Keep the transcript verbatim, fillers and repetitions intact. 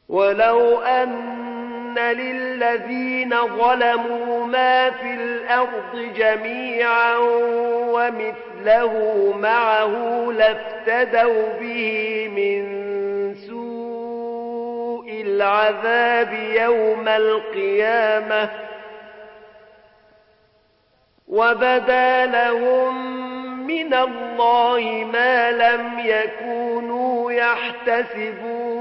ولو أن للذين ظلموا ما في الأرض جميعا ومثله معه لافتدوا به من سوء العذاب يوم القيامة وبدا لهم من الله ما لم يكونوا يحتسبون